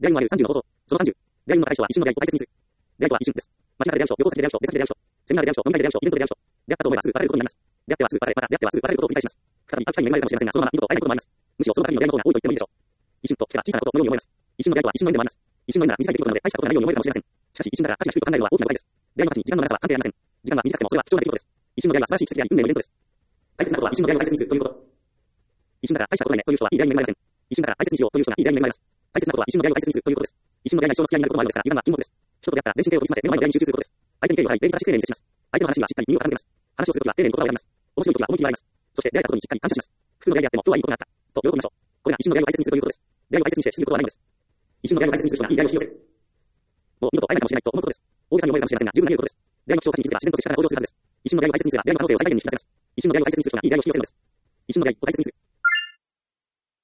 出会いのある30の方法。その30。出会いの対象は一瞬の出会いを大切にする。出会いとは一瞬です。街中で出会う人、旅行先で出会う人、出先で出会う人、セミナーで出会う人、飲み会で出会う人、イベントで出会う人。出会ったと思えばすぐバレることになります。出会ってはすぐバレ、また出会ってはすぐバレることを繰り返します。再び会う機会に恵まれるかもしれませんが、そのまま二度と会えないこともあります。むしろその度に出会いの方が多いと言ってもいいでしょう。一瞬と聞けば小さなことのように思えます。一瞬の出会いとは一瞬の意味でもあります。一瞬の意味なら短い出来事なので大したことがないように思えるかもしれません。しかし一瞬だから価値が低いと考えるのは大きな誤解です。出会いの価値に時間の長さは関係ありません。時間が短くてもそれは貴重な出来事です。一瞬の出会いは素晴らしい奇跡であり運命のイベントです。大切なことは一瞬の出会いを大切にするということ。一瞬だから大したことないねという人はいい出会いに恵まれません。一瞬だから大切にしようという人がいい出会いに恵まれます。大切なことは一瞬の出会いを大切にするということです。一瞬の出会いが一生の付き合いになることもあるのですが、油断は禁物です。人と出会ったら全身手を研ぎ澄ませ目の前の出会いに集中することです。相手に敬意を払い、礼儀正しく丁寧に接します。相手の話にはしっかり耳を傾けます。話をするときは丁寧に言葉を選びます。面白いときは思い切り笑います。そして出会えたことにしっかり感謝します。普通の出会いであっても今日はいいことがあったと喜びましょう。これが一瞬の出会いを大切にするということです。出会いを大切にして過ぎることはないのです。一瞬の出会いを大切にする人がいい出会いを引き寄せる。もう二度と会えないかもしれないと思うことです。大げさに思えるかもしれませんが、十分な言うことです。出会いの希少価値に気づけば自然と接し方が向上するはずです。一瞬の出会いを大切にすれば出会いの可能性を最大限に引き出せます。一瞬の出会いを大切にする人がいい出会いを引き寄せるのです。一瞬の出会いを大切にする。